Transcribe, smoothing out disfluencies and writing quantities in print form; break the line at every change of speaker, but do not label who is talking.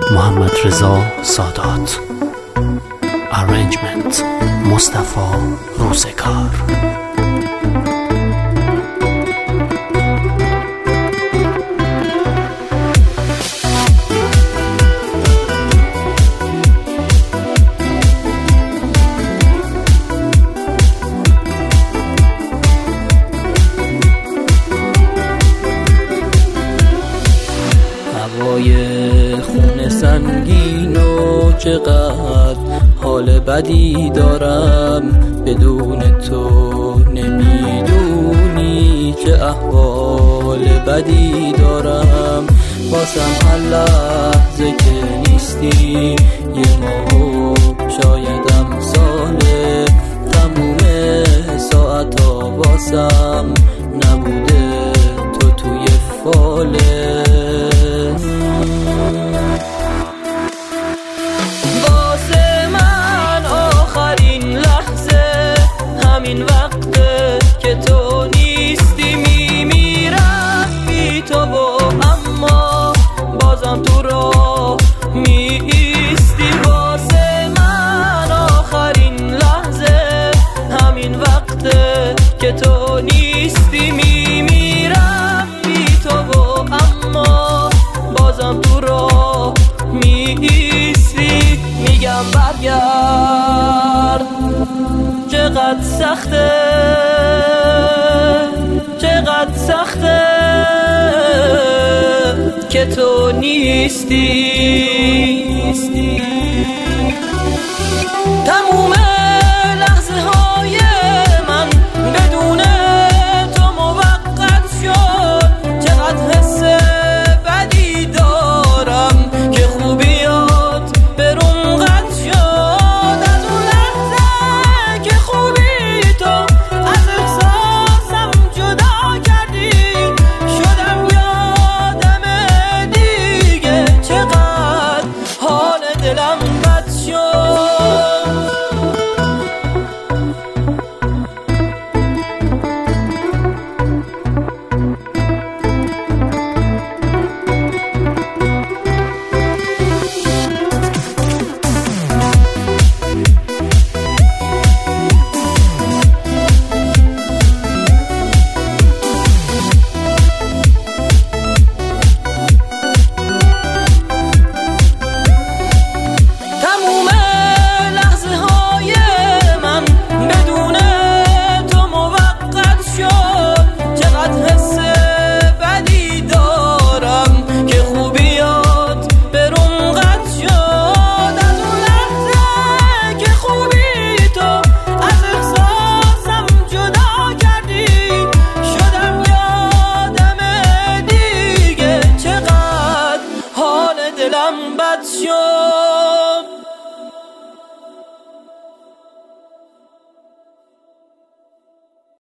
محمد رضا سادات. Arrangement مصطفی روزگار.
هوای خون سنگین و چقدر حال بدی دارم، بدون تو نمیدونی چه احوال بدی دارم. بازم هر لحظه که نیستی یه ماه و شایدم ساله، تموم ساعتا واسم نبوده تو توی فاله. این وقته که تو نیستی میمیرم بی تو و اما بازم تو راه میستی. واسه من آخرین لحظه همین وقته که تو نیستی میمیرم بی تو و اما بازم تو راه میستی. میگم برگرد، چقدر سخته، چقدر سخته که تو نیستی. تمومه